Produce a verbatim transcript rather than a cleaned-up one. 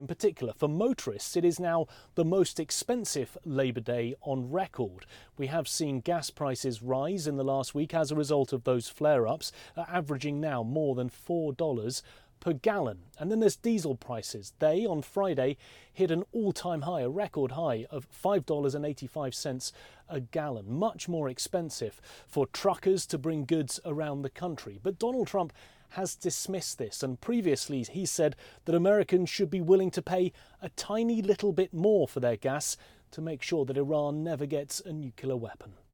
In particular, for motorists, it is now the most expensive Labour Day on record. We have seen gas prices rise in the last week as a result of those flare-ups, uh, averaging now more than four dollars per gallon. And then there's diesel prices. They, on Friday, hit an all-time high, a record high of five dollars and eighty-five cents a gallon. Much more expensive for truckers to bring goods around the country. But Donald Trump has dismissed this, and previously he said that Americans should be willing to pay a tiny little bit more for their gas to make sure that Iran never gets a nuclear weapon.